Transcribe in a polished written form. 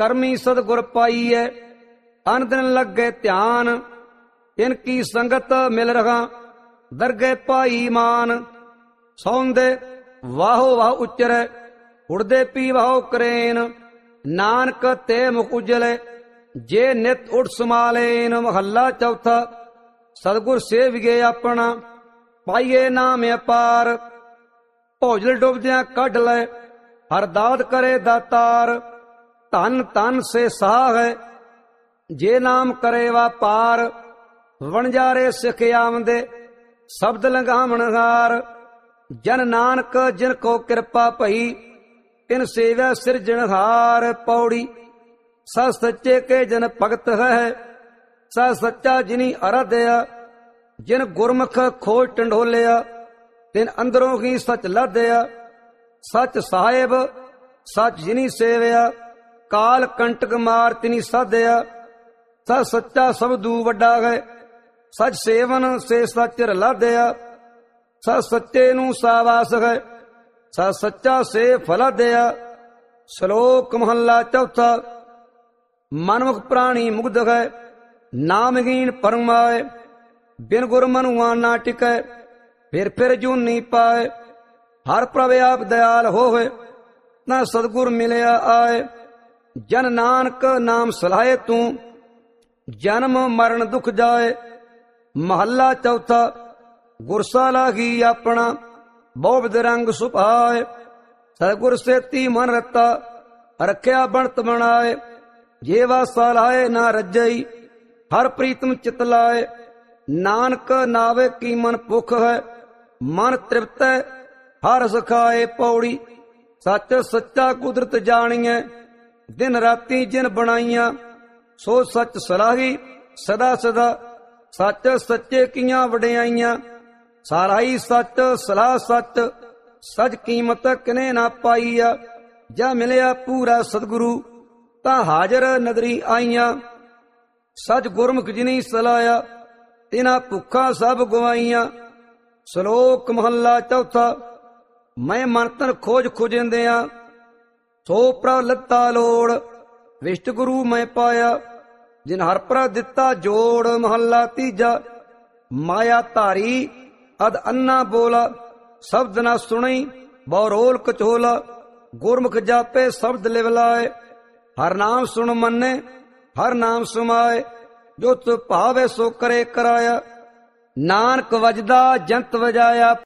ਕਰਮੀ ਸਤਿਗੁਰ ਪਾਈਐ। ਅਨ ਦਿਨ ਲੱਗੇ ਧਿਆਨ, ਇਨਕੀ ਸੰਗਤ ਮਿਲ ਰਹਾ, ਦਰਗਹਿ ਪਾਈ ਮਾਨ। ਸੌਂਦੇ ਵਾਹੋ ਵਾਹ ਉਚਰੈ, ਉੜਦੇ ਪੀ ਵਾਹੋ ਕਰੇਨ। ਨਾਨਕ ਤੇ ਮੁਖ ਉਜਲੇ, ਜੇ ਨਿਤ ਉਠ ਸਮਾਲੇਨ। ਮਹੱਲਾ ਚੌਥਾ। ਸਤਿਗੁਰ ਸੇਵੀਏ ਆਪਣਾ, ਪਾਈਏ ਨਾਮ ਅਪਾਰ। ਭੋਜਲ ਡੁੱਬਦਿਆਂ ਕੱਢ ਲੈ, ਹਰ ਦਾਤ ਕਰੇ ਦਾਤਾਰ। ਧਨ ਧਨ ਸੇ ਸਾਹ ਹੈ, ਜੇ ਨਾਮ ਕਰੇ ਵਾਪਾਰ। ਵਣਜਾਰੇ ਸਿੱਖ ਆਵੰਦੇ, ਸ਼ਬਦ ਲੰਘਾਵਣ ਹਾਰ। ਜਨ ਨਾਨਕ ਜਿਨ ਕੋ ਕਿਰਪਾ ਭਈ, ਤਿਨ ਸੇਵੈ ਸਿਰਜਣਹਾਰ। ਪੌੜੀ। ਸਚ ਸੱਚੇ ਕੇ ਜਨ ਭਗਤ ਹੈ, ਸਚ ਸੱਚਾ ਜਿਨੀ ਅਰਾਧਿਆ। ਜਿਨ ਗੁਰਮੁਖ ਖੋਜ ਟੰਡੋਲਿਆ, ਤਿਨ ਅੰਦਰੋਂ ਹੀ ਸਚ ਲਾਧਿਆ। ਸਚ ਸਾਹਿਬ ਸਚ ਜਿਨੀ ਸੇਵਿਆ, ਕਾਲ ਕੰਟਕ ਮਾਰ ਤਿਨੀ ਸਾਧਿਆ। ਸਚ ਸੱਚਾ ਸਬਦੂ ਵੱਡਾ ਹੈ, ਸਚ ਸੇਵਨ ਸੇ ਸਚ ਰਲਾਧਿਆ। ਸਚ ਸੱਚੇ ਨੂੰ ਸਾਵਾਸ ਹੈ, ਸਚ ਸੱਚਾ ਸੇ ਫਲਾਧਿਆ। ਸ਼ਲੋਕ ਮਹੱਲਾ ਚੌਥਾ। ਮਨਮੁਖ ਪ੍ਰਾਣੀ ਮੁਗਧ ਹੈ, ਨਾਮਹੀਨ ਪਰਮਾਏ। ਬਿਨ ਗੁਰ ਮਨੁਆ ਨਾ ਟਿਕੈ, ਫਿਰ ਜੂਨੀ ਪਾਏ। ਹਰ ਪ੍ਰਭ ਆਪ ਦਇਆਲ ਹੋਵੇ, ਨਾ ਸਤਿਗੁਰ ਮਿਲਿਆ ਆਏ। ਜਨ ਨਾਨਕ ਨਾਮ ਸਲਾਹੇ ਤੂੰ, ਜਨਮ ਮਰਨ ਦੁਖ ਜਾਏ। ਮਹੱਲਾ ਚੌਥਾ। ਗੁਰਸਾ ਲਾਗੀ ਆਪਣਾ, ਬਹੁ ਬਦਰੰਗ ਸੁਭਾਏ। ਸਤਿਗੁਰ ਸੇਤੀ ਮਨ ਰਤਾ, ਰੱਖਿਆ ਬਣਤ ਬਣਾਏ। ਜੇ ਵਾਸਾ ਲਾਏ ਨਾ ਰੱਜਈ, ਹਰ ਪ੍ਰੀਤਮ ਚਿਤ ਲਾਏ। ਨਾਨਕ ਨਾਵੇ ਕੀ ਮਨ ਭੁਖ ਹੈ, ਮਨ ਤ੍ਰਿਪਤੈ ਹਰ ਸਖਾਏ। ਪੌੜੀ। ਸੱਚ ਸੱਚਾ ਕੁਦਰਤ ਜਾਣੀਐ, ਦਿਨ ਰਾਤੀ ਜਿਨ ਬਣਾਈਆਂ। ਸੋ ਸੱਚ ਸਲਾਹੀ ਸਦਾ ਸਦਾ, ਸੱਚ ਸੱਚੇ ਕੀਆਂ ਵਡਿਆਈਆਂ। ਸਾਰਾ ਹੀ ਸੱਚ ਸਲਾਹ ਸੱਚ, ਸਚ ਕੀਮਤ ਕਿਨੇ ਨਾ ਪਾਈਆ। ਜਾ ਮਿਲਿਆ ਪੂਰਾ ਸਤਿਗੁਰੂ, ਤਾਂ ਹਾਜ਼ਰ ਨਦਰੀ ਆਈਆਂ। ਸਚ ਗੁਰਮੁਖ ਜਿਨੀ ਸਲਾਇਆ, ਤਿਨਾ ਭੁੱਖਾਂ ਸਭ ਗਵਾਈਆਂ। ਸ਼ਲੋਕ ਮਹੱਲਾ ਚੌਥਾ। ਮੈਂ ਮਨ ਤਨ ਖੋਜ ਖੁਜਿੰਦਿਆਂ, ਸੋ ਪ੍ਰਭ ਲੱਤਾ ਲੋੜ। ਵਿਸ਼ਟ ਗੁਰੂ ਮੈਂ ਪਾਇਆ, ਜਿਨ ਹਰ ਪ੍ਰਭ ਦਿੱਤਾ ਜੋੜ। ਮਹੱਲਾ ਤੀਜਾ। ਮਾਇਆ ਧਾਰੀ ਅਦ ਅੰਨਾ ਬੋਲਾ, ਸ਼ਬਦ ਨਾ ਸੁਣੀ ਬਹੁ ਰੋਲ ਕਚੋਲਾ। ਗੁਰਮੁਖ ਜਾਪੇ ਸ਼ਬਦ ਲਿਵ ਲਾਏ, ਹਰ ਨਾਮ ਸੁਣ ਮੰਨੇ ਹਰ ਨਾਮ ਸਮਾਏ। ਜੋ ਤੁ ਭਾਵੇ ਸੋ ਕਰੇ ਕਰਾਇਆ, ਨਾਨਕ ਵਜਦਾ ਜੰਤ ਵਜਾਇਆ।